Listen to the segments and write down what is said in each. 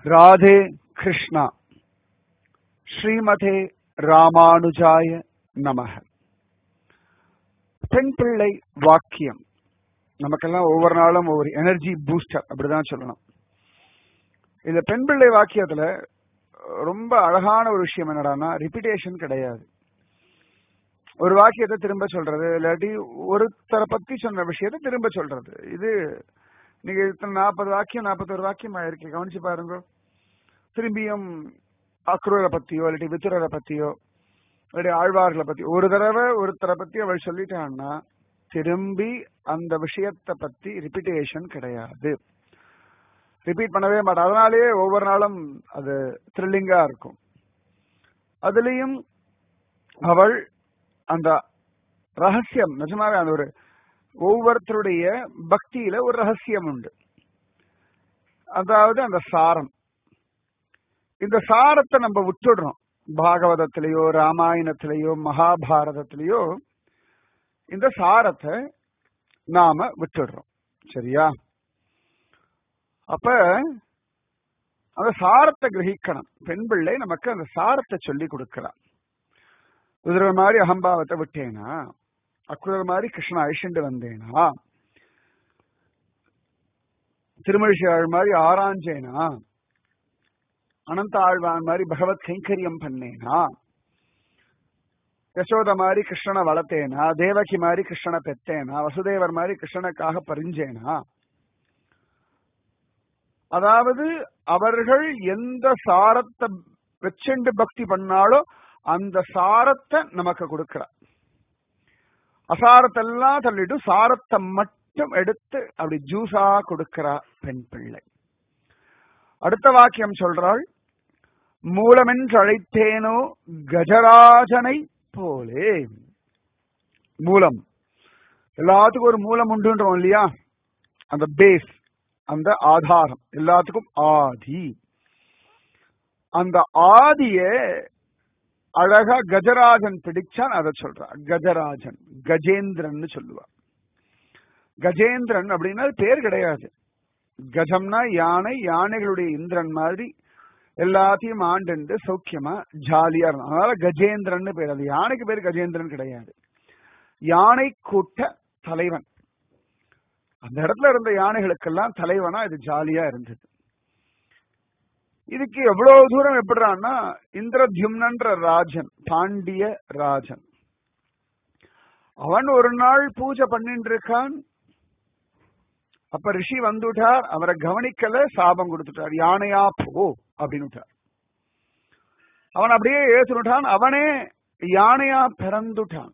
ராதே கிருஷ்ணா. ஸ்ரீமதே ராமானுஜாய நமஹ. பெண் பிள்ளை வாக்கியம் நமக்கெல்லாம் ஒவ்வொரு நாளும் ஒவ்வொரு எனர்ஜி பூஸ்டர் அப்படிதான் சொல்லணும். இந்த பெண் பிள்ளை வாக்கியத்துல ரொம்ப அழகான ஒரு விஷயம் என்னடான்னா, ரிப்பீட்டேஷன் கிடையாது. ஒரு வாக்கியத்தை திரும்ப சொல்றது, இல்லாட்டி ஒருத்தரை பத்தி சொன்ன விஷயத்தை திரும்ப சொல்றது. இது நீங்க 40 வாக்கியம் 41 வாக்கியம் ஆயிருக்கு, கவனிச்சு பாருங்க. திரும்பியும் அக்ரூரை பத்தியோ இல்லாட்டி வித்துரரை பத்தியோ இல்லாட்டி ஆழ்வார்களை பத்தி ஒரு தடவை ஒருத்தரை பத்தி அவள் சொல்லிட்டான்னா திரும்பி அந்த விஷயத்தை பத்தி ரிப்பீட்டேஷன் கிடையாது, ரிப்பீட் பண்ணவே மாட்டா. அதனாலேயே ஒவ்வொரு நாளும் அது த்ரில்லிங்கா இருக்கும். அதுலயும் அவள் அந்த ரகசியம், நிஜமாவே அந்த ஒரு ஒவ்வொருத்தருடைய பக்தியில ஒரு ரகசியம் உண்டு. அதாவது அந்த சாரம். இந்த சாரத்தை நம்ம விட்டுடுறோம். பாகவதத்திலேயோ ராமாயணத்திலேயோ மகாபாரதத்திலேயோ இந்த சாரத்தை நாம விட்டுடுறோம். சரியா? அப்ப அந்த சாரத்தை கிரகிக்கணும். பெண் பிள்ளை நமக்கு அந்த சாரத்தை சொல்லி கொடுக்கிறான். குதிரை மாதிரி அகம்பாவத்தை விட்டேனா, அக்குதிரை மாதிரி கிருஷ்ண அழிச்சுண்டு வந்தேனா, திருமழிசையாழ் மாதிரி ஆராஞ்சேனா, அனந்த ஆழ்வான் மாதிரி பகவத் கைங்கரியம் பண்ணேனா, யசோத மாதிரி கிருஷ்ணனை வளர்த்தேனா, தேவகி மாதிரி கிருஷ்ணனை பெத்தேனா, வசுதேவர் மாதிரி கிருஷ்ணனுக்காக பறிஞ்சேனா. அதாவது அவர்கள் எந்த சாரத்தை வச்சுண்டு பக்தி பண்ணாலோ அந்த சாரத்தை நமக்கு கொடுக்கிறார். அசாரத்தெல்லாம் தள்ளிட்டு சாரத்தை மட்டும் எடுத்து அப்படி ஜூஸா கொடுக்கிறா பெண் பிள்ளை. அடுத்த வாக்கியம் சொல்றாள், மூலமென்று அழைத்தேனோ கஜராஜனை போலே. மூலம், எல்லாத்துக்கும் ஒரு மூலம் உண்டுன்றோம் இல்லையா? அந்த பேஸ், அந்த ஆதாரம், எல்லாத்துக்கும் ஆதி. அந்த ஆதிய அழகா கஜராஜன் பிடிச்சான், அதை சொல்றான். கஜராஜன், கஜேந்திரன் சொல்லுவா. கஜேந்திரன் அப்படின்னா பேர் கிடையாது. கஜம்னா யானை, யானைகளுடைய இந்திரன் மாதிரி எல்லாத்தையும் ஆண்டு சௌக்கியமா ஜாலியா இருந்தான். அதனால கஜேந்திரன் பேர். அது யானைக்கு பேர் கஜேந்திரன் கிடையாது, யானை கூட்ட தலைவன். அந்த இடத்துல இருந்த யானைகளுக்கெல்லாம் தலைவனா இது ஜாலியா இருந்தது. இதுக்கு எவ்வளவு தூரம் எப்படிறான்னா, இந்திரத்யும்னன்ற ராஜன், பாண்டிய ராஜன், அவன் ஒரு நாள் பூஜை பண்ணிட்டு இருக்கான். அப்ப ரிஷி வந்துட்டார், அவரை கவனிக்கல, சாபம் கொடுத்துட்டார். யானையா போ அப்படின்னு. அவன் அப்படியே ஏற்றுட்டான். அவனே யானையா பிறந்துட்டான்.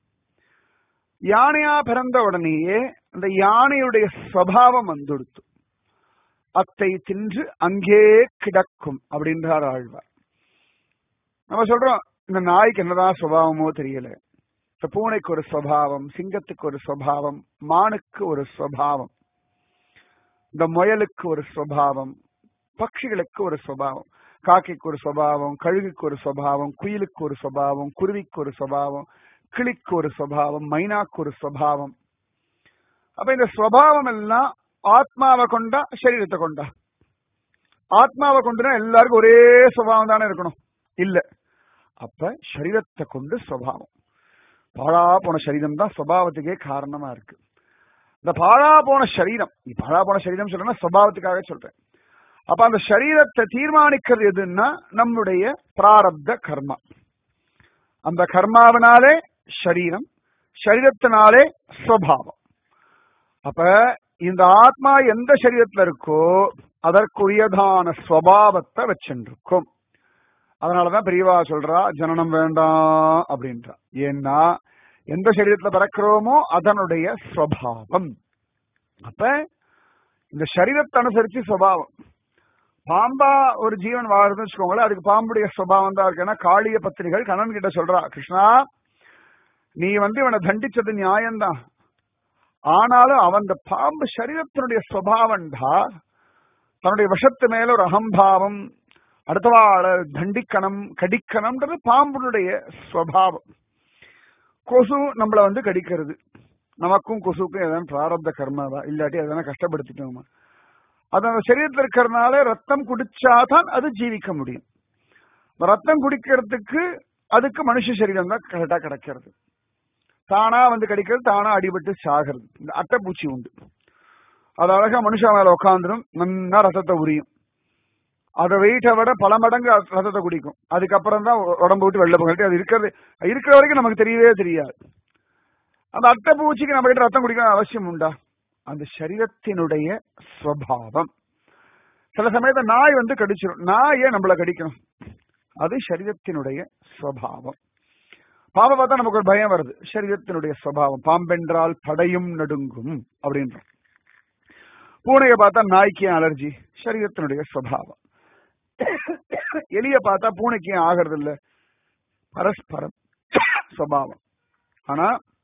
யானையா பிறந்த உடனேயே அந்த யானையுடைய சுவாவம் வந்துடுத்து. அத்தை தின்று அங்கே கிடக்கும் அப்படின்றார் ஆழ்வார். நம்ம சொல்றோம், இந்த நாய்க்கு என்னதான் சுபாவமோ தெரியல. இந்த பூனைக்கு ஒரு சுவாவம், சிங்கத்துக்கு ஒரு சுவாவம், மானுக்கு ஒரு சுவாவம், இந்த முயலுக்கு ஒரு சுவாவம், பட்சிகளுக்கு ஒரு சுவாவம், காக்கைக்கு ஒரு சுவாவம், கழுகுக்கு ஒரு சுவாவம், குயிலுக்கு ஒரு சுவாவம், குருவிக்கு ஒரு சுவாவம், கிளிக்கு ஒரு சுவாவம், மைனாக்கு ஒரு சுவாவம். அப்ப இந்த சுவாவம் எல்லாம் ஆத்மாவை கொண்டா சரீரத்தை கொண்டா? ஆத்மாவை கொண்டுனா எல்லாருக்கும் ஒரே சுபாவம் தானே இருக்கணும், இல்ல. அப்ப சரீரத்தை கொண்டு சுபாவம். பாழா போன சரீரம் தான் சுபாவத்துக்கே காரணமா இருக்கு. இந்த பாழா போன சரீரம், பாழா போன சரீரம் சொல்றேன்னா சுபாவத்துக்காக சொல்றேன். அப்ப அந்த சரீரத்தை தீர்மானிக்கிறது எதுன்னா நம்முடைய பிராரப்த கர்மா. அந்த கர்மாவினாலே சரீரம், சரீரத்தினாலே சுபாவம். அப்ப இந்த ஆத்மா எந்த சரீரத்துல இருக்கோ அதற்குரியதான சுபாவத்தை வச்சுருக்கும். அதனாலதான் பெரியவா சொல்றா, ஜனனம் வேண்டாம் அப்படின்றா. ஏன்னா எந்த சரீரத்துல பிறக்கிறோமோ அதனுடைய சுபாவம். அப்ப இந்த சரீரத்தை அனுசரிச்சு சுபாவம். பாம்பா ஒரு ஜீவன் வாழ்றதுன்னு வச்சுக்கோங்களேன், அதுக்கு பாம்புடைய சுபாவம் தான் இருக்கு. ஏன்னா காளிய பத்திரிகள் கண்ணன் கிட்ட சொல்றா, கிருஷ்ணா நீ இவனை தண்டிச்சது நியாயம்தான், ஆனாலும் அவன் பாம்பு சரீரத்தினுடைய சுபாவம்டா. தன்னுடைய விஷத்து மேல ஒரு அகம்பாவம், அடுத்தவாழ தண்டிக்கணும் கடிக்கணும்ன்றது பாம்புடைய சுவாவம். கொசு நம்மள கடிக்கிறது, நமக்கும் கொசுக்கும் எதாவது பிராரப்த கர்மாவா, இல்லாட்டி எதனா கஷ்டப்படுத்திட்டோமா? அது அந்த சரீரத்தில் இருக்கிறதுனால ரத்தம் குடிச்சாதான் அது ஜீவிக்க முடியும். ரத்தம் குடிக்கிறதுக்கு அதுக்கு மனுஷ சரீரம் தான் கரெக்டா கிடைக்கிறது. தானா வந்து கிடைக்கிறது, தானா அடிபட்டு சாகிறது. இந்த அட்டைப்பூச்சி உண்டு, அது அழகா மனுஷா மேல உட்காந்துரும், நல்லா ரத்தத்தை உரியும். அதை வெயிட்டை விட பல மடங்கு ரத்தத்தை குடிக்கும். அதுக்கப்புறம் தான் உடம்பு விட்டு வெளில போகிறது. அது இருக்கிற வரைக்கும் நமக்கு தெரியவே தெரியாது. அந்த அட்டைப்பூச்சிக்கு நம்ம கிட்ட ரத்தம் குடிக்கணும் அவசியம் உண்டா? அந்த சரீரத்தினுடைய ஸ்வபாவம். சில சமயத்தை நாய் வந்து கடிச்சிடும். நாய் ஏன் நம்மள கடிக்கணும்? அது சரீரத்தினுடைய ஸ்வபாவம். பாம்பை பார்த்தா நமக்கு ஒரு பயம் வருது, சரீரத்தினுடைய ஸ்வபாவம். பாம்பென்றால் படையும் நடுங்கும் அப்படின்ற. பூனையை பார்த்தா நாய்க்கு அலர்ஜி, சரீரத்தினுடைய ஸ்வபாவம். எலிய பார்த்தா பூனைக்கு ஆகிறது இல்ல, பரஸ்பரம் ஸ்வபாவம். ஆனா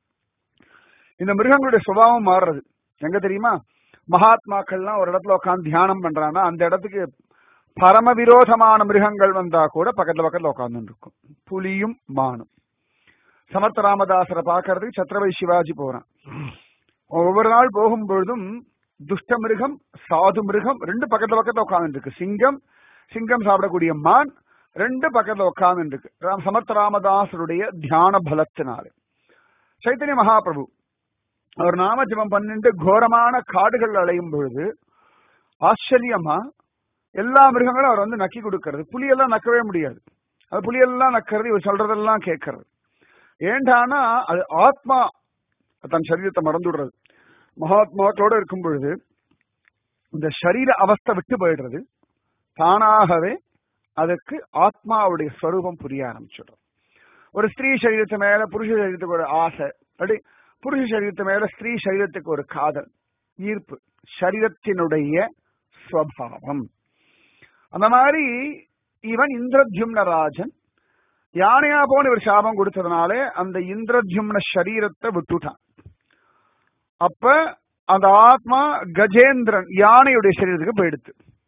இந்த மிருகங்களுடைய சுபாவம் மாறுறது எங்க தெரியுமா? மகாத்மாக்கள்லாம் ஒரு இடத்துல உட்காந்து தியானம் பண்றாங்கன்னா அந்த இடத்துக்கு பரம விரோதமான மிருகங்கள் வந்தா கூட பக்கத்துல உட்கார்ந்து இருக்கும். புலியும் மானும். சமர்த்த ராமதாசரை பார்க்கறதுக்கு சத்ரபதி சிவாஜி போறான். ஒவ்வொரு நாள் போகும்பொழுதும் துஷ்ட மிருகம், சாது மிருகம் ரெண்டு பக்கத்துல உட்கார்ந்து இருக்கு. சிங்கம் சாப்பிடக்கூடிய மான் ரெண்டு பக்கத்துல உட்கார்ந்து இருக்கு. சமர்த்த ராமதாசருடைய தியான பலத்தினாலே. சைத்தன்ய மகாபிரபு அவர் நாம ஜபம் பண்ணிட்டு கோரமான காடுகள் அலையும் பொழுது ஆச்சரியமா எல்லா மிருகங்களும் அவர் வந்து நக்கி கொடுக்கிறது. புலியெல்லாம் நக்கவே முடியாது. அது புலியெல்லாம் நக்கிறது, இவர் சொல்றதெல்லாம் கேட்கறது. ஏண்டானா அது ஆத்மா தன் சரீரத்தை மறந்துடுறது. மகாத்மாக்களோட இருக்கும் பொழுது இந்த சரீர அவஸ்தை விட்டு போயிடுறது. தானாகவே அதுக்கு ஆத்மாவுடைய ஸ்வரூபம் புரிய ஆரம்பிச்சிடும். ஒரு ஸ்திரீ சரீரத்து மேல புருஷ சரீரத்துக்கு ஒரு ஆசை, அப்படி புருஷ சரீரத்து மேல ஸ்திரீ சரீரத்துக்கு ஒரு காதல், ஈர்ப்பு, சரீரத்தினுடைய ஸ்வபாவம். அந்த மாதிரி இவன் இந்திரத்யும்ன ராஜன் யானையா போன ஒரு சாபம் கொடுத்ததுனாலே அந்த இந்திரத்யும்ன சரீரத்தை விட்டுட்டான். அப்ப அந்த ஆத்மா கஜேந்திரன் யானையுடைய சரீரத்துக்கு போயிடுத்து.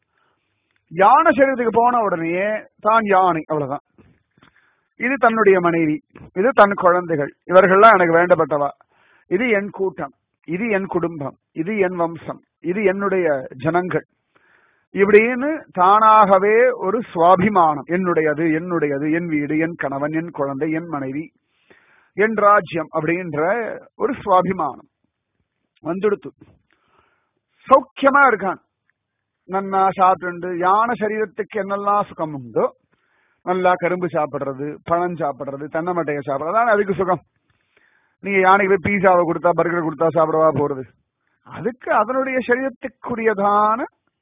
யானை சரீரத்துக்கு போன உடனே தான் யானை, அவ்வளவுதான். இது தன்னுடைய மனைவி, இது தன் குழந்தைகள், இவர்கள்லாம் எனக்கு வேண்டப்பட்டவா, இது என் கூட்டம், இது என் குடும்பம், இது என் வம்சம், இது என்னுடைய ஜனங்கள், இப்படின்னு தானாகவே ஒரு சுவாபிமானம். என்னுடையது, என் வீடு, என் கணவன், என் குழந்தை, என் மனைவி, என் ராஜ்யம் அப்படின்ற ஒரு சுவாபிமானம் வந்துடுத்து. சௌக்கியமா இருக்கான், நன்னா சாப்பிட்டு. யானை சரீரத்துக்கு என்னெல்லாம் சுகம் உண்டோ, நல்லா கரும்பு சாப்பிடுறது, பழம் சாப்பிடுறது, தென்னை மட்டையை சாப்பிடுறது, அதான் அதுக்கு சுகம். நீங்க யானைக்கு போய் பீஸாவை கொடுத்தா, பர்கர் கொடுத்தா சாப்பிடவா போறது? அதுக்கு அதனுடைய சரீரத்துக்குரியதான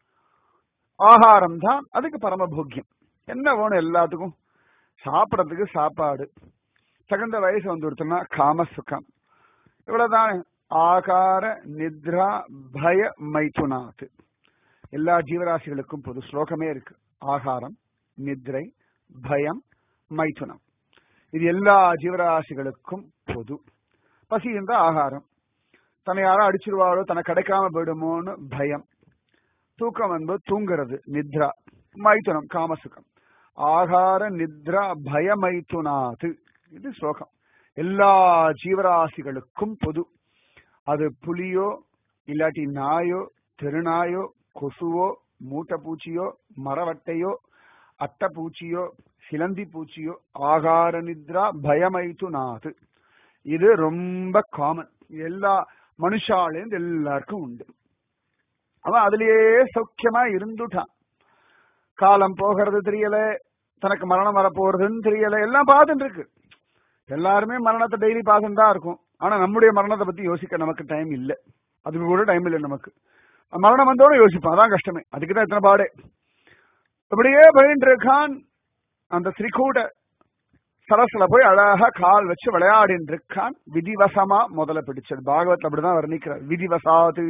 ஆகாரம் தான் அதுக்கு பரமபோக்கியம். என்ன வேணும் எல்லாத்துக்கும்? சாப்பிடறதுக்கு சாப்பாடு, தகுந்த வயசு வந்து கொடுத்தோம்னா காம சுகம், இவ்வளவுதானே. ஆகார நித்ரா பய மைதுனாத். எல்லா ஜீவராசிகளுக்கும் பொது ஸ்லோகமே இருக்கு. ஆகாரம், நித்ரை, பயம், மைதுனம். இது எல்லா ஜீவராசிகளுக்கும் பொது. பசி என்ற ஆகாரம், தன்னை யாரோ அடிச்சிருவாரோ, தனக்கு கிடைக்காம போயிடுமோன்னு பயம். தூக்கம் என்பது தூங்குறது, நித்ரா. மைதுனம் காமசுகம். ஆகார நித்ரா பய மைதுனாது, இது ஸ்லோகம். எல்லா ஜீவராசிகளுக்கும் பொது. அது புலியோ, இல்லாட்டி நாயோ, தெருநாயோ, கொசுவோ, மூட்டை பூச்சியோ, மரவட்டையோ, அட்டை பூச்சியோ, சிலந்தி பூச்சியோ, ஆகார நித்ரா பயமைத்துனாது. இது ரொம்ப காமன், எல்லா மனுஷாலேருந்து எல்லாருக்கும் உண்டு. அவன் அதுலயே சௌக்கியமா இருந்துட்டான். காலம் போகிறது தெரியல, தனக்கு மரணம் வரப்போறதுன்னு தெரியல, எல்லாம் பார்த்துட்டு இருக்கு. எல்லாருமே மரணத்தை டெய்லி பார்த்துட்டு தான் இருக்கும். ஆனா நம்முடைய மரணத்தை பத்தி யோசிக்க நமக்கு டைம் இல்லை. அதுக்கு கூட டைம் இல்லை நமக்கு. மரணம் வந்தோட யோசிப்பான், அதான் கஷ்டமே. அதுக்குதான் எத்தனை பாடே. அப்படியே பயின்று இருக்கான். அந்த திரிகூட சரஸ்ல போய் அழகா கால் வச்சு விளையாடின்னு இருக்கான். விதிவசமா முதல்ல பிடிச்சது. பாகவத் அப்படிதான் வர்ணிக்கிறார், விதிவசாது.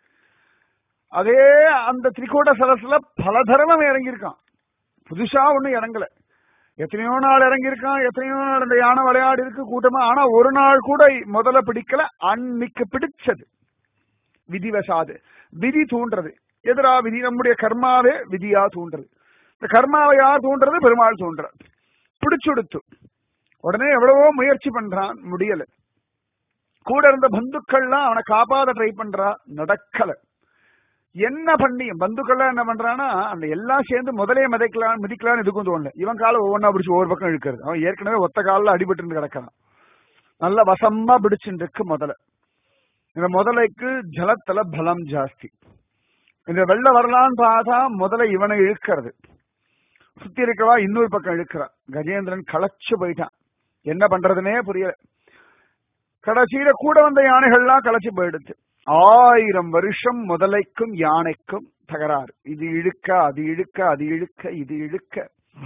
அதே அந்த திரிகூட சரஸ்ல பல தரவம் இறங்கியிருக்கான். புதுசா ஒண்ணும் இறங்கல. எத்தனையோ நாள் இறங்கியிருக்கான், எத்தனையோ நாள் அந்த யானை விளையாடி இருக்கு கூட்டமா. ஆனா ஒரு நாள் கூட முதல்ல பிடிக்கல. அன்னைக்கு பிடிச்சது விதிவசாது. விதி தூண்டுறது. எதிரா விதி? நம்முடைய கர்மாவே விதியா தூண்டுறது. இந்த கர்மாவை யார் தூண்டுறது? பெருமாள் தூண்டுறார். பிடிச்சுடுத்து. உடனே எவ்வளவோ முயற்சி பண்றான், முடியல. கூட இருந்த பந்துக்கள்லாம் அவனை காப்பாத ட்ரை பண்றா, நடக்கல. என்ன பண்ணி பந்துக்கள்லாம் என்ன பண்றான்னா அந்த எல்லாம் சேர்ந்து முதலே மிதிக்கலாம்னு இதுக்கும் தோணல. இவன் காலை ஒவ்வொன்னா பிடிச்சி ஒவ்வொரு பக்கம் இழுக்கிறது. அவன் ஏற்கனவே ஒத்த காலில் அடிபட்டு கிடக்கிறான். நல்ல வசமா பிடிச்சுட்டு இருக்கு முதல்ல. இந்த முதலைக்கு ஜலத்துல பலம் ஜாஸ்தி. இந்த வெள்ள வரலான்னு பார்த்தா முதல்ல இவனை இழுக்கிறது, சுத்தி இருக்கவா இன்னொரு பக்கம் இழுக்கிறான். கஜேந்திரன் களைச்சு போயிட்டான், என்ன பண்றதுனே புரியல. கடைசியில கூட வந்த யானைகள்லாம் களைச்சு போயிடுச்சு. 1000 வருஷம் முதலைக்கும் யானைக்கும் தகராறு. இது இழுக்க அது இழுக்க அது இழுக்க இது இழுக்க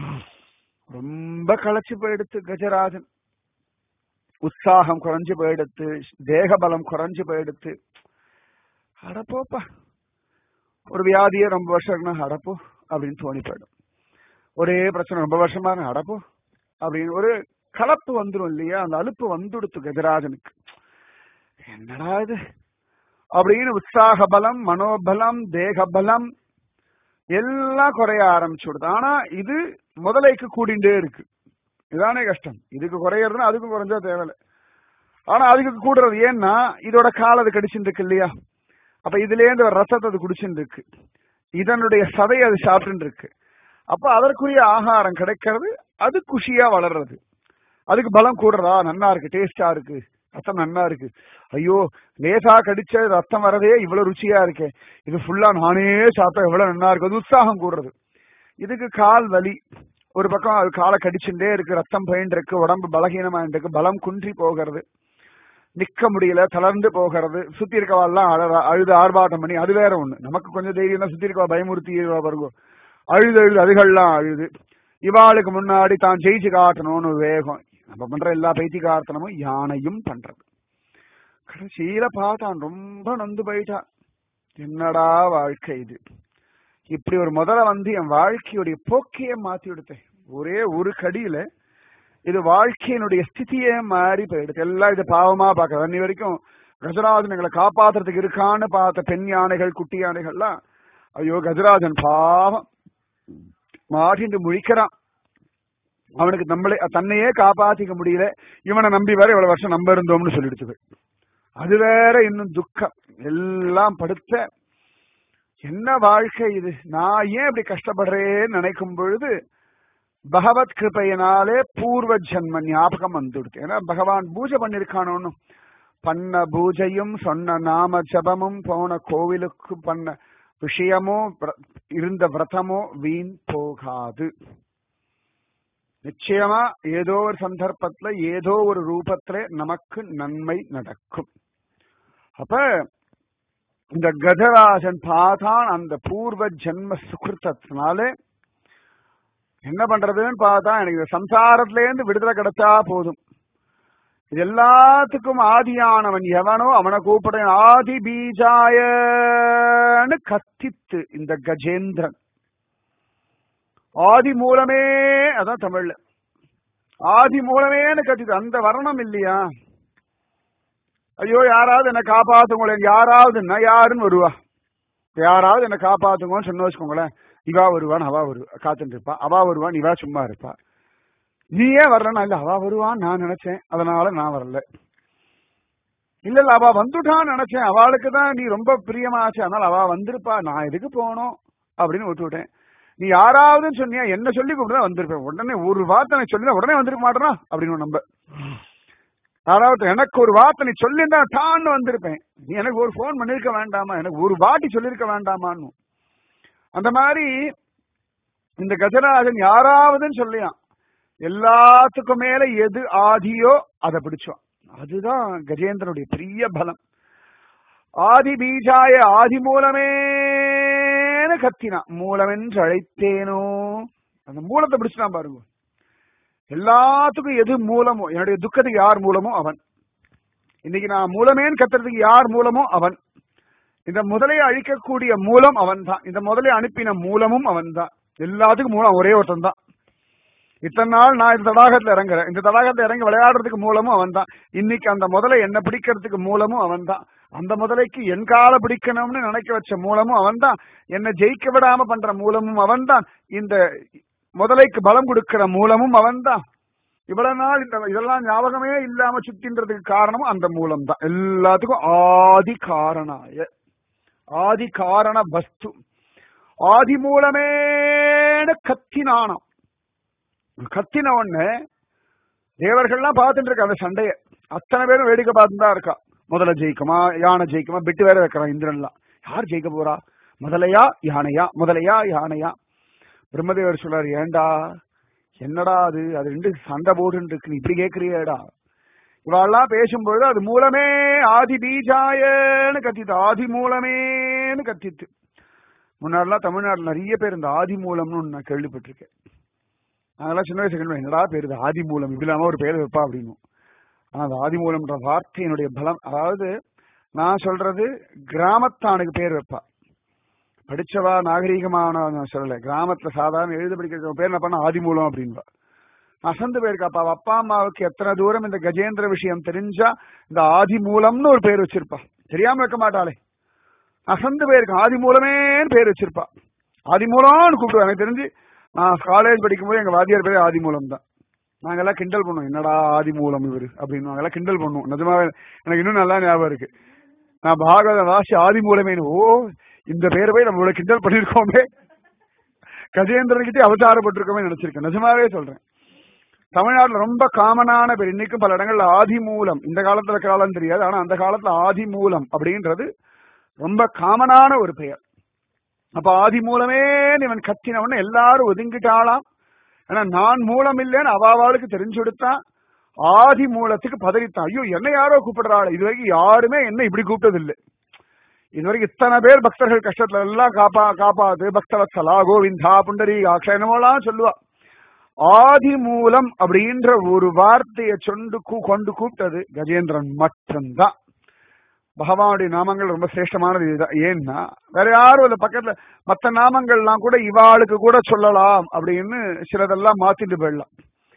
ரொம்ப களைச்சு போயிடுத்து. கஜராஜன் உற்சாகம் குறைஞ்சு போயிடுத்து, தேகபலம் குறைஞ்சு போயிடுத்து. அடப்போப்பா, ஒரு வியாதியே ரொம்ப வருஷம் இருக்குன்னா அடப்போ அப்படின்னு தோணி போயிடும். ஒரே பிரச்சனை ரொம்ப வருஷமா அடப்போ அப்படின்னு ஒரு கலப்பு வந்துடும் இல்லையா, அந்த அலுப்பு வந்துடுத்து கஜராஜனுக்கு. என்னடா இது அப்படின்னு உற்சாக பலம், மனோபலம், தேகபலம் எல்லாம் குறைய ஆரம்பிச்சுடுது. ஆனா இது முதலைக்கு கூடிண்டே இருக்கு. இதானே கஷ்டம். இதுக்கு குறையறதுன்னா அதுக்கும் குறைஞ்சா தேவையில்லை. ஆனா அதுக்கு கூடுறது ஏன்னா இதோட கால் அது கடிச்சுட்டு இருக்கு இல்லையா, அப்ப இதுல இருந்து ரசத்தை அது குடிச்சுட்டு இருக்கு, இதனுடைய சதையை அது சாப்பிட்டு இருக்கு. அப்ப அதற்குரிய ஆகாரம் கிடைக்கிறது, அது குஷியா வளர்றது, அதுக்கு பலம் கூடுறதா, நன்னா இருக்கு, டேஸ்டா இருக்கு, ரத்தம் நன்னா இருக்கு. ஐயோ லேசா கடிச்ச ரத்தம் வரதே இவ்வளவு ருச்சியா இருக்கு, இது ஃபுல்லா நானே சாப்பிட்டா எவ்வளவு நன்னா இருக்கு, அது உற்சாகம் கூடுறது. இதுக்கு கால் வலி, ஒரு பக்கம் அது காலை கடிச்சுட்டே இருக்கு, ரத்தம் பயின்று இருக்கு, உடம்பு பலகீனமா இருக்கு, பலம் குன்றி போகிறது, நிக்க முடியல, தளர்ந்து போகிறது. சுத்தி இருக்கவாள்லாம் அழுது ஆர்ப்பாட்டம் பண்ணி, அது வேற ஒண்ணு. நமக்கு கொஞ்சம் தைரியம் தான், சுத்தி இருக்கவா பயமுறுத்தி பாருங்க, அழுது அதுகள்லாம் அழுது. இவாளுக்கு முன்னாடி தான் ஜெயிச்சு காட்டணும்னு வேகம். நம்ம பண்ற எல்லா பைத்தியகார்த்தனமும் யானையும் பண்றது. கடைசியில பார்த்தான், ரொம்ப நொந்து போயிட்டான். என்னடா வாழ்க்கை இது, இப்படி ஒரு முதல்ல வந்து என் வாழ்க்கையுடைய போக்கையே மாத்தி விடுத்தேன். ஒரே ஒரு கடியில இது வாழ்க்கையினுடைய ஸ்திதியே மாறி போயிடுது. எல்லாம் இது பாவமா பார்க்கறது. அன்னி வரைக்கும் கஜராஜன் எங்களை காப்பாத்துறதுக்கு இருக்கான்னு பார்த்த பெண் யானைகள், குட்டி யானைகள்லாம் ஐயோ கஜராஜன் பாவம் மாட்டிட்டு முழிக்கிறான். அவனுக்கு நம்மளே தன்னையே காப்பாத்திக்க முடியல, இவனை நம்பி வேற இவ்வளவு வருஷம் நம்ப இருந்தோம்னு சொல்லிடுச்சு. அது வேற இன்னும் துக்கம் எல்லாம் படுத்த. என்ன வாழ்க்கை இது, நான் ஏன் இப்படி கஷ்டப்படுறேன்னு நினைக்கும் பொழுது பகவத் கிருபையினாலே பூர்வ ஜன்ம ஞாபகம் வந்துடுது. ஏன்னா பகவான் பூஜை பண்ணிருக்கானோன்னு, பண்ண பூஜையும் சொன்ன நாம ஜபமும் போன கோவிலுக்கு பண்ண விஷயமோ இருந்த விரதமோ வீண் போகாது. நிச்சயமா ஏதோ ஒரு சந்தர்ப்பத்துல ஏதோ ஒரு ரூபத்துல நமக்கு நன்மை நடக்கும். அப்ப இந்த கஜராஜன் பார்த்தான், அந்த பூர்வ ஜென்ம சுகிருத்தத்தினால என்ன பண்றதுன்னு பார்த்தா, எனக்கு இந்த சம்சாரத்தில இருந்து விடுதலை கிடைச்சா போதும், இது எல்லாத்துக்கும் ஆதியானவன் எவனோ அவனை கூப்பிட, ஆதி பீஜாயன்னு கத்தித்து இந்த கஜேந்திரன். ஆதி மூலமே, அதான் தமிழ்ல ஆதி மூலமேன்னு கத்தித்து. அந்த வர்ணம் இல்லையா, ஐயோ யாராவது என்ன காப்பாத்துங்களேன், யாராவதுன்னா யாருன்னு வருவா, யாராவது என்ன காப்பாத்துங்கன்னு சொன்ன வச்சுக்கோங்களேன், இவா வருவான் அவா வருவா காத்துட்டு இருப்பா, அவா வருவான் இவா சும்மா இருப்பா. நீ ஏன் வரலன்னா, இல்ல அவா வருவான்னு நான் நினைச்சேன் அதனால நான் வரல, இல்ல இல்ல அவா வந்துட்டான்னு நினைச்சேன், அவளுக்கு தான் நீ ரொம்ப பிரியமாச்சு அதனால அவா வந்திருப்பா, நான் எதுக்கு போனோம் அப்படின்னு விட்டுவிட்டேன். நீ யாராவதுன்னு சொன்னியா, என்ன சொல்லி கூப்பிட்டு வந்திருப்பேன், உடனே ஒரு வார்த்தை சொல்லினா உடனே வந்திருக்க மாட்டேனா அப்படின்னு நம்ம. யாராவது எனக்கு ஒரு வார்த்தை நீ சொல்லியிருந்தா தான்னு வந்திருப்பேன், நீ எனக்கு ஒரு போன் பண்ணிருக்க வேண்டாமா, எனக்கு ஒரு வாட்டி சொல்லியிருக்க வேண்டாமான்னு. அந்த மாதிரி இந்த கஜராஜன் யாராவதுன்னு சொல்லியான், எல்லாத்துக்கும் மேல எது ஆதியோ அதை பிடிச்சோம். அதுதான் கஜேந்திரனுடைய பெரிய பலம். ஆதி பீஜாய, ஆதி மூலமேன்னு கத்தினான், மூலமென்று அழைத்தேனோ, அந்த மூலத்தை பிடிச்சுதான் பாருங்க. எல்லாத்துக்கும் எது மூலமோ, என்னுடைய துக்கத்துக்கு யார் மூலமோ அவன், இன்னைக்கு நான் மூலமேன்னு கத்துறதுக்கு யார் மூலமோ அவன், இந்த முதலையை அழிக்கக்கூடிய மூலம் அவன் தான், இந்த முதலையை அனுப்பின மூலமும் அவன் தான். எல்லாத்துக்கும் மூலம் ஒரே ஒருத்தன் தான். இத்தனை நாள் நான் இந்த தடாகத்துல இறங்குறேன், இந்த தடாகத்துல இறங்கி விளையாடுறதுக்கு மூலமும் அவன் தான். இன்னைக்கு அந்த முதலை என்ன பிடிக்கிறதுக்கு மூலமும் அவன் தான். அந்த முதலைக்கு என் கால பிடிக்கணும்னு நினைக்க வச்ச மூலமும் அவன் தான். என்னை ஜெயிக்க விடாம பண்ற மூலமும் அவன் தான். இந்த முதலைக்கு பலம் கொடுக்கிற மூலமும் அவன் தான். இவ்வளவு நாள் இதெல்லாம் ஞாபகமே இல்லாம சுத்தின்றதுக்கு காரணமும் அந்த மூலம் தான். எல்லாத்துக்கும் ஆதி காரணாய, ஆதி காரண வஸ்து. ஆதி மூலமேனு கத்தினானாம். கத்தின உடனே தேவர்கள்லாம் பார்த்துட்டு இருக்க அந்த சண்டைய. அத்தனை பேரும் வேடிக்கை பார்த்துட்டு தான் இருக்கா. முதல்ல ஜெயிக்குமா, யானை ஜெயிக்குமா, பிட்டு வேற வைக்கிறான் இந்திரன்லாம். யார் ஜெயிக்க போறா, முதலையா யானையா, முதலையா யானையா? பிரம்மதேவர் சொல்றாரு, ஏண்டா என்னடா அது அது ரெண்டு சண்டை போட்டு இருக்கு, இப்படி கேட்கிறியேடா. இவாள்லாம் பேசும்பொழுது அது மூலமே ஆதி பீஜாயன்னு கத்திட்டு, ஆதி மூலமேன்னு கத்திட்டு. முன்னாடிலாம் தமிழ்நாட்டில் நிறைய பேர் இந்த ஆதி மூலம்னு நான் கேள்விப்பட்டிருக்கேன். அதெல்லாம் சின்ன வயசு என்னடா பேர் இது ஆதி மூலம், இப்படி இல்லாம ஒரு பேர் வைப்பா அப்படின்னு. ஆனா அது ஆதி மூலம்ன்ற வார்த்தையினுடைய பலம். அதாவது நான் சொல்றது கிராமத்தானுக்கு பேர் வைப்பா. படிச்சவா நாகரீகமான நான் சொல்லல, கிராமத்துல சாதாரண எழுத படிக்கிற பேர் என்ன பண்ண ஆதி மூலம் அப்படின்பா. அசந்து போயிருக்காப்பா. அப்பா அம்மாவுக்கு எத்தனை தூரம் இந்த கஜேந்திர விஷயம் தெரிஞ்சா இந்த ஆதி மூலம்னு ஒரு பேர் வச்சிருப்பா. தெரியாம வைக்க மாட்டாளே. அசந்து போயிருக்கான். ஆதி மூலமேன்னு பேர் வச்சிருப்பா. ஆதி மூலம்னு கூப்பிடுவா. எனக்கு தெரிஞ்சு நான் காலேஜ் படிக்கும்போது எங்க வாத்தியார் பேர் ஆதி மூலம் தான். நாங்கெல்லாம் கிண்டல் பண்ணுவோம், என்னடா ஆதி மூலம் இவரு அப்படின்னு நாங்கெல்லாம் கிண்டல் பண்ணுவோம். நிஜமாவே எனக்கு இன்னும் நல்லா ஞாபகம் இருக்கு. நான் பாகவத வாசி ஆதி மூலமே, ஓ இந்த பேரை போய் நம்ம கிண்டல் பண்ணிருக்கோமே, கஜேந்திரன்கிட்டே அவதாரப்பட்டிருக்கோமே நினைச்சிருக்கேன். நிஜமாவே சொல்றேன். தமிழ்நாட்டில் ரொம்ப காமனான பேர். இன்னைக்கும் பல இடங்கள்ல ஆதி மூலம், இந்த காலத்துல காலம் தெரியாது, ஆனா அந்த காலத்துல ஆதி மூலம் அப்படின்றது ரொம்ப காமனான ஒரு பெயர். அப்ப ஆதி மூலமே இவன் கத்தினவன் எல்லாரும் ஒதுங்கிட்டாளாம். ஏன்னா நான் மூலம் இல்லைன்னு அவாவாளுக்கு தெரிஞ்சு கொடுத்தா ஆதி மூலத்துக்கு பதறித்தான். ஐயோ என்ன யாரோ கூப்பிடுறாள், இதுவரைக்கும் யாருமே என்ன இப்படி கூப்பிட்டதில்லை. இதுவரைக்கும் இத்தனை பேர் பக்தர்கள் கஷ்டத்துல எல்லாம் காப்பாது பக்தவத்சலா கோவிந்தா புண்டரி ஆக்ஷயனமோலாம் சொல்லுவா. ஆதி மூலம் அப்படின்ற ஒரு வார்த்தையை கொண்டு கூப்பிட்டது கஜேந்திரன் மட்டும்தான். பகவானுடைய நாமங்கள் ரொம்ப சிரேஷ்டமானது இதுதான். ஏன்னா வேற யாரும் இல்ல பக்கத்துல. மற்ற நாமங்கள்லாம் கூட இவாளுக்கு கூட சொல்லலாம் அப்படின்னு சிலதெல்லாம் மாத்திட்டு போயிடலாம்.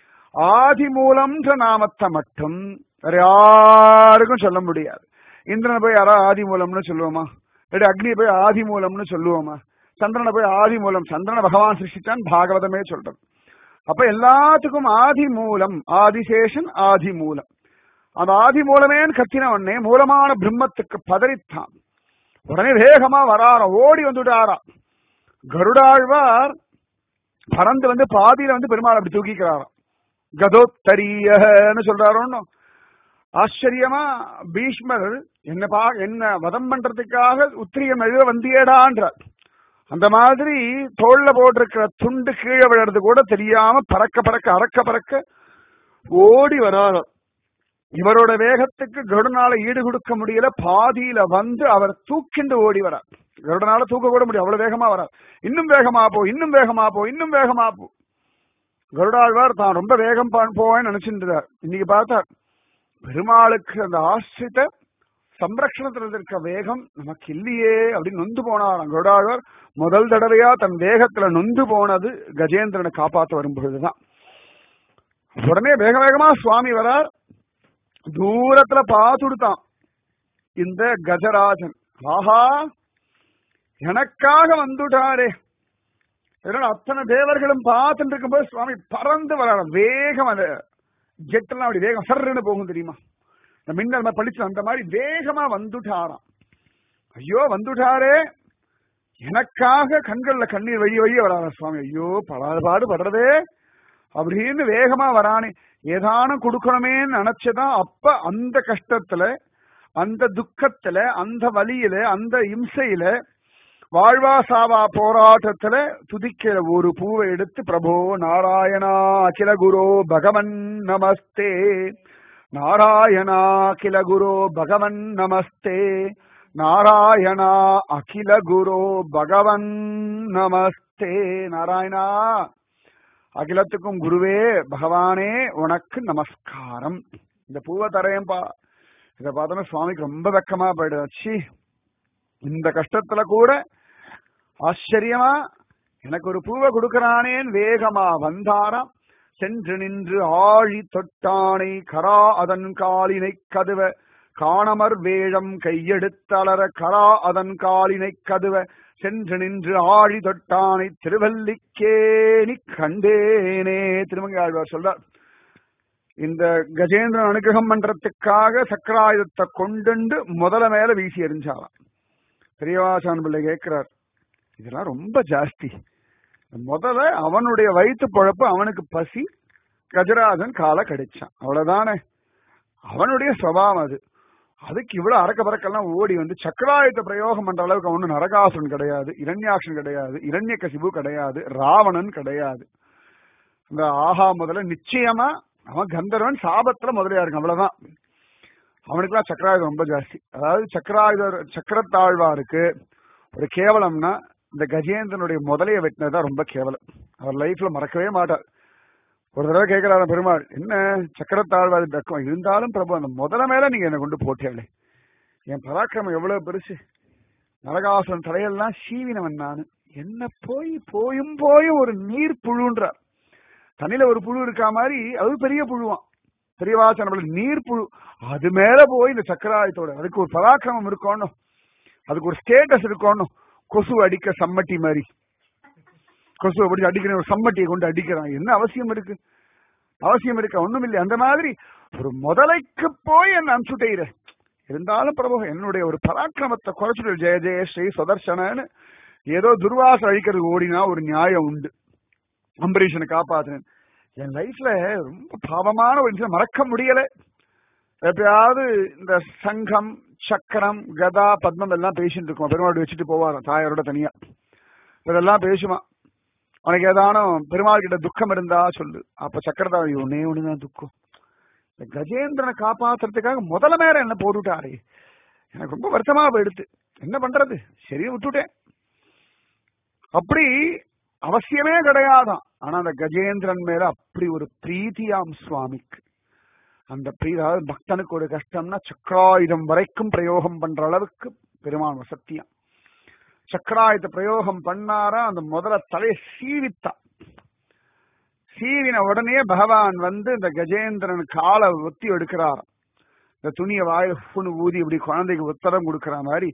ஆதி மூலம்ன்ற நாமத்தை மட்டும் வேற யாருக்கும் சொல்ல முடியாது. இந்திரனை போய் யாராவது ஆதி மூலம்னு சொல்லுவோமா? இல்லாட்டி அக்னியை போய் ஆதி மூலம்னு சொல்லுவோமா? சந்திரனை போய் ஆதி மூலம், சந்திரனை பகவான் சிருஷ்டிச்சான் பாகவதமே சொல்றது. அப்ப எல்லாத்துக்கும் ஆதி மூலம், ஆதிசேஷன் ஆதி மூலம். அந்த ஆதி மூலமேன்னு கத்தின உடனே மூலமான பிரம்மத்துக்கு பதறித்தான். உடனே வேகமா வராராம், ஓடி வந்துட்டாரா. கருடாழ்வார் பறந்து வந்து பாதியில வந்து பெருமாள் அப்படி தூக்கிக்கிறாராம். கதோத்தரியன்னு சொல்றாரோன்னு. ஆச்சரியமா பீஷ்மர் என்ன வதம் பண்றதுக்காக உத்திரியம் எழுத வந்தியேடான்றார். அந்த மாதிரி தோல்ல போட்டிருக்கிற துண்டு கீழே விழுறது கூட தெரியாம பறக்க பறக்க அறக்க பறக்க ஓடி வராராம். இவரோட வேகத்துக்கு கருடனால ஈடு கொடுக்க முடியல. பாதியில வந்து அவர் தூக்கிண்டு ஓடி வரார். கருடனால தூக்க கூட முடியும், அவ்வளவு வேகமா வரார். இன்னும் வேகமா போ, இன்னும் வேகமா போ, இன்னும் வேகமா போ. கருடாழ்வார் தான் ரொம்ப வேகம் போவேன்னு நினைச்சிருந்தார். இன்னைக்கு பார்த்தா பெருமாளுக்கு அந்த ஆசிரித்த சம்ரக்ஷணத்துல இருக்க வேகம் நமக்கு இல்லையே அப்படின்னு நொந்து போனாராம் கருடாழ்வார். முதல் தடவையா தன் வேகத்துல நொந்து போனது கஜேந்திரனை காப்பாற்ற வரும்பொழுதுதான். உடனே வேக வேகமா சுவாமி வரார். தூரத்துல பார்த்துடுத்தான் இந்த கஜராஜன். ஆஹா எனக்காக வந்துட்டாரே. அத்தனை தேவர்களும் பார்த்துட்டு இருக்கும்போது சுவாமி பறந்து வர வேகம். அந்த ஜெட்டெல்லாம் அப்படி வேகம் சர்ன்னு போகும் தெரியுமா, இந்த மின்னல் பழிச்சு அந்த மாதிரி வேகமா வந்துட்டாராம். ஐயோ வந்துட்டாரே எனக்காக. கண்கள்ல கண்ணீர் வழிய வராத சுவாமி. ஐயோ பாடு படுறதே அப்படின்னு வேகமா வரானே. ஏதானும் கொடுக்கணுமேன்னு நினைச்சதான். அப்ப அந்த கஷ்டத்துல, அந்த துக்கத்துல, அந்த வலியில, அந்த இம்சையில, வாழ்வா சாவா போராட்டத்துல துதிக்கிற ஒரு பூவை எடுத்து பிரபோ நாராயணா அகில குரோ பகவன் நமஸ்தே, நாராயணா அகில குரோ பகவன் நமஸ்தே, நாராயணா அகில குரோ பகவன் நமஸ்தே. நாராயணா அகிலத்துக்கும் குருவே பகவானே உனக்கு நமஸ்காரம். இந்த பூவை தரையம்பா. இதை பார்த்தோன்னா சுவாமிக்கு ரொம்ப வெக்கமா போயிடுச்சு. இந்த கஷ்டத்துல கூட ஆச்சரியமா எனக்கு ஒரு பூவை கொடுக்கறானேன்னு வேகமா வந்தாராம். சென்று நின்று ஆழி தொட்டானை கரா அதன் காலினை கதுவ, காணமர் வேழம் கையெடுத்தளர கரா அதன் காலினை கதுவ, சென்று நின்று ஆழி தொட்டானை திருவல்லிக்கேணி கண்டேனே. திருமங்கையாழ்வார் சொல்றார். இந்த கஜேந்திரன் அனுகிரகம் பண்றதுக்காக சக்கராயுதத்தை கொண்டு முதல மேல வீசி எறிஞ்சாலாம். பெரியவாசான் பிள்ளை கேட்கிறார், இதெல்லாம் ரொம்ப ஜாஸ்தி. முதல்ல அவனுடைய வயிற்று பொழப்பு, அவனுக்கு பசி, கஜராஜன் காலை கடிச்சான், அவ்வளவுதானே. அவனுடைய சுபாவம் அது. அதுக்கு இவ்வளவு அரக்க பறக்கெல்லாம் ஓடி வந்து சக்கராயுத பிரயோகம் பண்ற அளவுக்கு அவனு நரகாசுரன் கிடையாது, இரண்யாக்ஷன் கிடையாது, இரண்யகசிபு கிடையாது, ராவணன் கிடையாது. இந்த ஆஹா முதல்ல நிச்சயமா அவன் கந்தர்வன், சாபத்துல முதலியா இருக்கும், அவ்வளவுதான். அவனுக்குலாம் சக்கராயுதம் ரொம்ப ஜாஸ்தி. அதாவது சக்கரத்தாழ்வாருக்கு ஒரு கேவலம்னா இந்த கஜேந்திரனுடைய முதலைய வெட்டினதுதான் ரொம்ப கேவலம். அவர் லைஃப்ல மறக்கவே மாட்டார். ஒரு தடவை கேட்கிறாரு பெருமாள், என்ன சக்கரத்தாழ்வாது தக்கம் இருந்தாலும் பிரபு அந்த முதல மேல நீங்க என்ன கொண்டு போட்டியாளே, என் பராக்கிரமம் எவ்வளவு பெருசு, நரகாசுரன் தலையெல்லாம் சீவினவன் நானு, என்ன போயும் ஒரு நீர் புழுன்றார். தண்ணியில ஒரு புழு இருக்கா மாதிரி அது பெரிய புழுவான், பெரியவாசன நீர் புழு, அது மேல போய் இந்த சக்கராயத்தோட, அதுக்கு ஒரு பராக்கிரமம் இருக்கணும், அதுக்கு ஒரு ஸ்டேட்டஸ் இருக்கணும். கொசு அடிக்க சம்மட்டி மாதிரி, கொசுவை பிடிச்சி அடிக்கிற ஒரு சம்மட்டியை கொண்டு அடிக்கிறான், என்ன அவசியம் இருக்கு? அவசியம் இருக்க ஒண்ணும் இல்லை. அந்த மாதிரி ஒரு முதலைக்கு போய் என்ன அனுப்பிச்சுட்டே இருந்தாலும் பிரபு என்னுடைய ஒரு பராக்கிரமத்தை குறைச்சுட்டு ஜெய ஜெய ஸ்ரீ சுதர்சனன்னு ஏதோ துர்வாசம் அழிக்கிறது ஓடினா ஒரு நியாயம் உண்டு. அம்பரீஷனை காப்பாத்தினேன். என் லைஃப்ல ரொம்ப பாவமான ஒரு விஷயம் மறக்க முடியல. எப்பயாவது இந்த சங்கம், சக்கரம், கதா, பத்மம் எல்லாம் பேசிட்டு இருக்கோம். பெருமாள் வச்சுட்டு போவாராம் தாயாரோட தனியா. இதெல்லாம் பேசுமா, உனக்கு ஏதானும் பெருமாள் கிட்ட துக்கம் இருந்தா சொல்லு. அப்ப சக்கரதாரி ஒன்னே ஒண்ணுதான் துக்கம், கஜேந்திரனை காப்பாத்துறதுக்காக முதல்ல மேல என்ன போட்டுட்டாரே, எனக்கு ரொம்ப வருத்தமா போயிடுத்து, என்ன பண்றது, சரி விட்டுட்டேன். அப்படி அவசியமே கிடையாதான். ஆனா அந்த கஜேந்திரன் மேல அப்படி ஒரு பிரீத்தியாம் சுவாமிக்கு. அந்த அதாவது பக்தனுக்கு ஒரு கஷ்டம்னா சக்கராயுதம் வரைக்கும் பிரயோகம் பண்ற அளவுக்கு பெருமான் சத்தியம். சக்கராயுத பிரயோகம் பண்ணாரா, அந்த முதல்ல தலையை சீவித்தான். சீவின உடனே பகவான் வந்து இந்த கஜேந்திரன் காலை ஒத்தி எடுக்கிறார். இந்த துணியை வாயில ஊதி இப்படி குழந்தைக்கு உத்தரம் கொடுக்கிற மாதிரி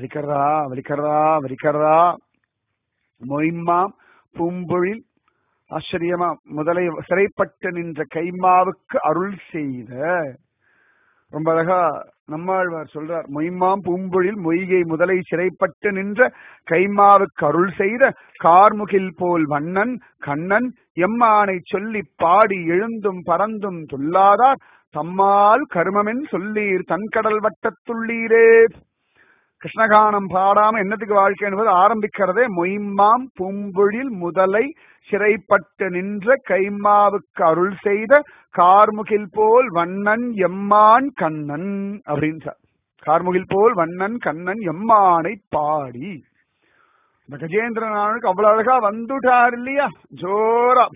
வலிக்கிறதா மொய்மாம் பூம்பொழில் ஆச்சரியமா முதலை சிறைப்பட்டு நின்ற கைமாவுக்கு அருள் செய்த. ரொம்ப அழகா நம்மாழ்வார் சொல்றார், மொய்மாம் பூம்பொழில் மொய்கை முதலை சிறைப்பட்டு நின்ற கைமாவுக்கு அருள் செய்த கார்முகில் போல் வண்ணன் கண்ணன் எம்மானை சொல்லி பாடி எழுந்தும் பறந்தும் துல்லாதார் தம்மால் கருமமென் சொல்லீர் தன்கடல் வட்டத்துள்ளீரே. கிருஷ்ணகானம் பாடாம என்னத்துக்கு வாழ்க்கை என்பது ஆரம்பிக்கிறதே மொய்மாம் பூம்பொழில் முதலை சிறைப்பட்டு நின்ற கைமாவுக்கு அருள் செய்த கார்முகில் போல் வண்ணன் எம்மான் கண்ணன் அப்படின்னு. கார்முகில் போல் வண்ணன் கண்ணன் எம்மானை பாடி இந்த கஜேந்திரனுக்கு அவ்வளவு அழகா வந்துட்டார் இல்லையா, ஜோரா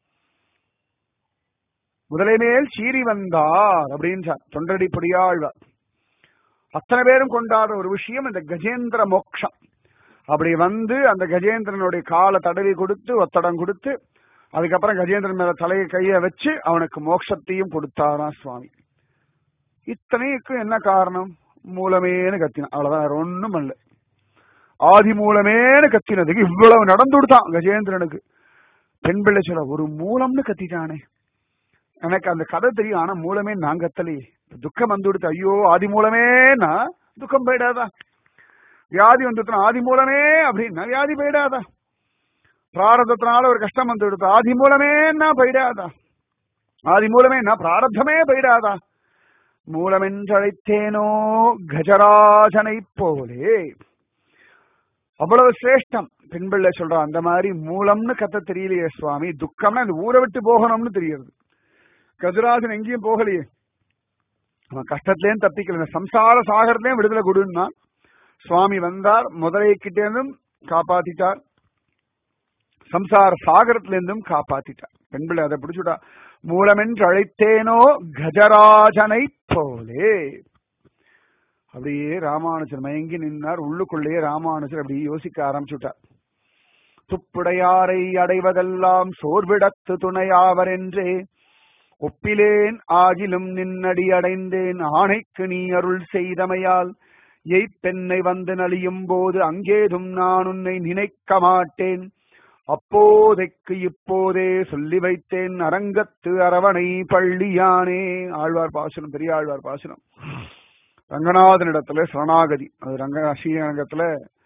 முதலை மேல் சீறி வந்தார் அப்படின்னு தொண்டடி பொடியாழ்வார். அத்தனை பேரும் கொண்டாடுற ஒரு விஷயம் இந்த கஜேந்திர மோட்சம். அப்படி வந்து அந்த கஜேந்திரனுடைய காலை தடவி கொடுத்து ஒத்தடம் கொடுத்து அதுக்கப்புறம் கஜேந்திரன் மேல தலையை கைய வச்சு அவனுக்கு மோட்சத்தையும் கொடுத்தாராம் சுவாமி. இத்தனைக்கும் என்ன காரணம்? மூலமேனு கத்தினான், அவ்வளவுதான், வேற ஒண்ணும் அல்ல. ஆதி மூலமேனு கத்தினதுக்கு இவ்வளவு நடந்து கொடுத்தான் கஜேந்திரனுக்கு. பெண் பிள்ளை சொல்ல ஒரு மூலம்னு கத்திட்டானே, எனக்கு அந்த கதை தெரியும், ஆனா மூலமே நான் கத்தலையே. துக்கம் வந்து கொடுத்து ஐயோ ஆதி மூலமேனா துக்கம் போயிடாதா? வியாதி வந்துடுனா ஆதி மூலமே அப்படின்னா வியாதி போயிடாதா? பிராரதத்தினால ஒரு கஷ்டம் வந்து கொடுத்து ஆதி மூலமேன்னா போயிடாதா? ஆதி மூலமேனா பிராரத்தமே போயிடாதா? மூலமென்றழைத்தேனோ கஜராஜனை போலே. அவ்வளவு சிரேஷ்டம். பெண்பிள்ளை சொல்றான், அந்த மாதிரி மூலம்னு கத்த தெரியலையே சுவாமி, துக்கம்னா இந்த ஊரை விட்டு போகணும்னு தெரியுது. கஜராஜன் எங்கேயும் போகலையே, அவன் கஷ்டத்திலேயும் தப்பிக்கல, இந்த சம்சார சாகரத்திலேயும் விடுதலை கொடுன்னா சுவாமி வந்தார், முதலைக்கிட்டே இருந்தும் காப்பாத்திட்டார், சம்சார சாகரத்திலிருந்தும் காப்பாத்திட்டார். பெண்பிள்ளை அதை பிடிச்சுட்டா, மூலமென்று அழைத்தேனோ கஜராஜனை போலே. அப்படியே ராமானுஜர் மயங்கி நின்றார். உள்ளுக்குள்ளேயே ராமானுஜர் அப்படி யோசிக்க ஆரம்பிச்சுட்டார். துப்புடையாரை அடைவதெல்லாம் சோர்விடத்து துணையாவர் என்றே ஒப்பிலேன் ஆகிலும் நின்னடி அடைந்தேன் ஆணைக்கு நீ அருள் செய்தமையால் எய்ப்பெண்ணை வந்து நலியும் போது அங்கேதும் நான் உன்னை நினைக்க மாட்டேன். அப்போதைக்கு இப்போதே சொல்லி வைத்தேன் அரங்கத்து அரவணை பள்ளியானே. ஆழ்வார் பாசுரம், பெரிய ஆழ்வார் பாசுரம். ரங்கநாதனிடத்துல சரணாகதி. அது ஸ்ரீரங்கத்துல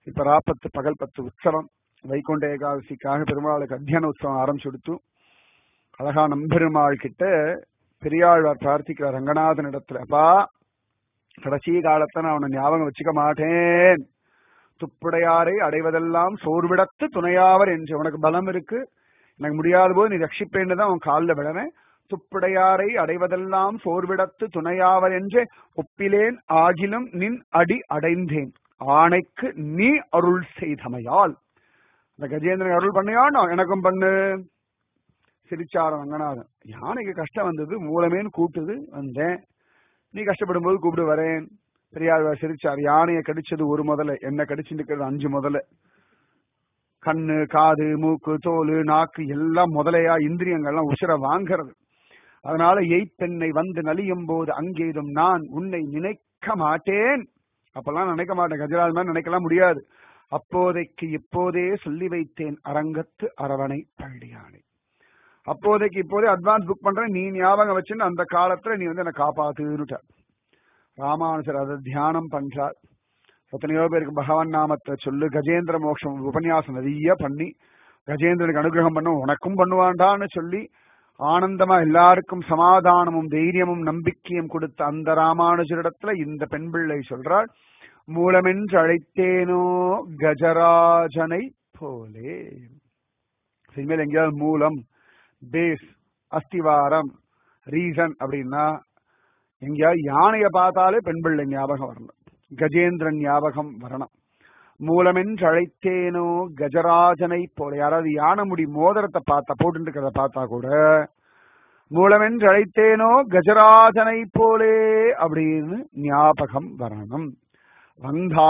இப்ப ராப்பத்து பகல் 10 உற்சவம் வைகுண்ட ஏகாதசிக்காக பெருமாளுக்கு அத்தியான உற்சவம் ஆரம்பிச்சுடுத்து. அழகா நம்பெருமாள் கிட்ட பெரியாழ்வார் பிரார்த்திக்கிறார் ரங்கநாதன் இடத்துல, அப்பா கடைசி காலத்தை நான் அவனை ஞாபகம் வச்சுக்க மாட்டேன், துப்புடையாரை அடைவதெல்லாம் சோர்விடத்து துணையாவர் என்று உனக்கு பலம் இருக்கு, எனக்கு முடியாத போது நீ ரட்சிப்பேன்னு தான் அவன் காலில் விழறேன், துப்புடையாரை அடைவதெல்லாம் சோர்விடத்து துணையாவர் என்றே ஒப்பிலேன் ஆகிலும் நின் அடி அடைந்தேன் ஆணைக்கு நீ அருள் செய்தமையால். இந்த கஜேந்திரன் அருள் பண்ணியானோ எனக்கும் பண்ணு. சிரிச்சாரம் ரங்கநாதன், யானைக்கு கஷ்டம் வந்தது மூலமேன்னு கூப்பிட்டது வந்தேன், நீ கஷ்டப்படும் போது கூப்பிட்டு வரேன். பெரியாழ்வார் சிரிச்சார், யானையை கடிச்சது ஒரு முதல்ல, என்ன கடிச்சுட்டு இருக்கிறது 5 முதல்ல. கண்ணு காது மூக்கு தோல் நாக்கு எல்லாம் முதலையா இந்திரியங்கள்லாம் உசுர வாங்கிறது. அதனால எய்ப்பெண்ணை வந்து நலியும் போது அங்கேதும் நான் உன்னை நினைக்க மாட்டேன். அப்பெல்லாம் நினைக்க மாட்டேன், கஜராஜ் மாதிரி நினைக்கலாம் முடியாது. அப்போதைக்கு இப்போதே சொல்லி வைத்தேன் அரங்கத்து அரவணை பள்ளியானை. அப்போதைக்கு இப்போதே அட்வான்ஸ் புக் பண்றேன், நீ ஞாபகம் வச்சுன்னு அந்த காலத்துல நீ வந்து என்னை காப்பாத்துன்னுட்ட. ராமானுஜர் அதை தியானம் பண்றார். எத்தனையோ பேருக்கு பகவான் நாமத்தை சொல்லு, கஜேந்திர மோட்சம் உபன்யாசம் நிறைய பண்ணி கஜேந்திரனுக்கு அனுகிரகம் பண்ண உனக்கும் பண்ணுவாண்டான்னு சொல்லி ஆனந்தமா எல்லாருக்கும் சமாதானமும் தைரியமும் நம்பிக்கையும் கொடுத்த அந்த ராமானுஜரிடத்துல இந்த பெண் பிள்ளை சொல்றாள், மூலமென்று அழைத்தேனோ கஜராஜனை போலே. இனிமேல் எங்கேயாவது மூலம் பேஸ் அஸ்திவாரம் ரீசன் அப்படின்னா எங்கேயாவது யானையை பார்த்தாலே பெண் பிள்ளை ஞாபகம் வரணும், கஜேந்திரன் ஞாபகம் வரணும். மூலமென்று அழைத்தேனோ கஜராஜனை போல. யாராவது யானை முடி மோதிரத்தை பார்த்தா போட்டு இருக்கிறத பார்த்தா கூட மூலமென்று அழைத்தேனோ கஜராஜனை போலே அப்படின்னு ஞாபகம் வரணும். வந்தா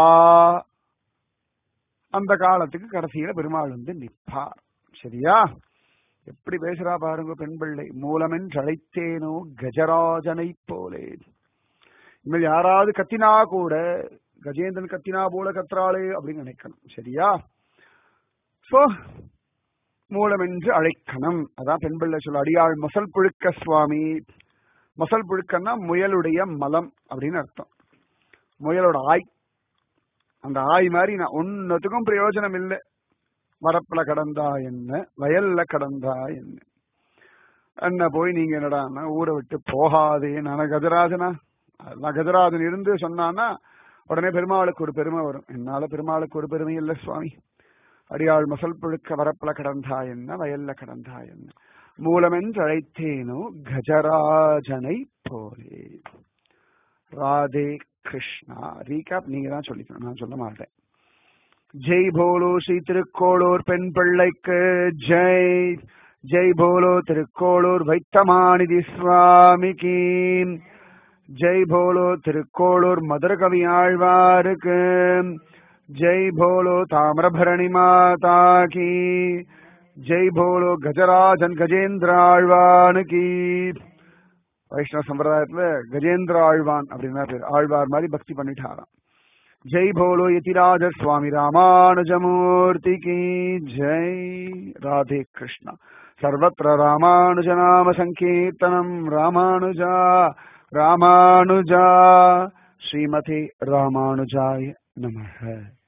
அந்த காலத்துக்கு கடைசியில பெருமாள் வந்து நிற்பார். சரியா? எப்படி பேசுறா பாருங்க பெண் பிள்ளை, மூலமென்று அழைத்தேனோ கஜராஜனை போலே. இனிமேல் யாராவது கத்தினா கூட கஜேந்திரன் கத்தினா போல கத்துறாளே அப்படின்னு நினைக்கணும். சரியா? சோ மூலமென்று அழைக்கணும். அதான் பெண் பிள்ளை சொல்ல, அடியாள் மொசல் புழுக்க சுவாமி. மொசல் புழுக்கன்னா முயலுடைய மலம் அப்படின்னு அர்த்தம். முயலோட ஆய், அந்த ஆய் மாதிரி நான் ஒன்னத்துக்கும் பிரயோஜனம் இல்லை. வரப்புல கடந்தா என்ன, வயல்ல கடந்தா என்ன, என்ன போய் நீங்க என்னடா ஊரை விட்டு போகாதே. நான் கஜராஜனா, நான் கஜராஜன் இருந்து சொன்னான்னா உடனே பெருமாளுக்கு ஒரு பெருமை வரும். என்னால பெருமாளுக்கு ஒரு பெருமை இல்லை சுவாமி. அடியாள் மசல் புழுக்க வரப்புல கடந்தா என்ன, வயல்ல கடந்தா என்ன, மூலமென்று அழைத்தேனோ கஜராஜனை போலே. ராதே கிருஷ்ணா. ரீகேப் நீங்க தான் சொல்லிக்கணும், நான் சொல்ல மாட்டேன். ஜெய் போலோ ஸ்ரீ திருக்கோளூர் பெண் பிள்ளைக்கு ஜெய். ஜெய் போலோ திருக்கோளூர் வைத்தமாநிதி சுவாமிக்கு ஜெய். போலோ திருக்கோளூர் மதுரகவி ஆழ்வாருக்கு ஜெய். போலோ தாமிரபரணி மாதா கி ஜெய். போலோ கஜராஜன் கஜேந்திர ஆழ்வானுக்கு. வைஷ்ணவ சம்பிரதாயத்துல கஜேந்திர ஆழ்வான் அப்படின்னா பேர். ஆழ்வார் மாதிரி பக்தி பண்ணிட்டாராம். ஜெய். போலோ யதிராஜ சுவாமி ராமானுஜமூர்த்தி கி ஜெய். ராதே கிருஷ்ணா. சர்வத்ர ராமானுஜ நாம சங்கீர்த்தனம். ராமானுஜா ராமானுஜா. ஸ்ரீமதி ராமானுஜாய நமஹ.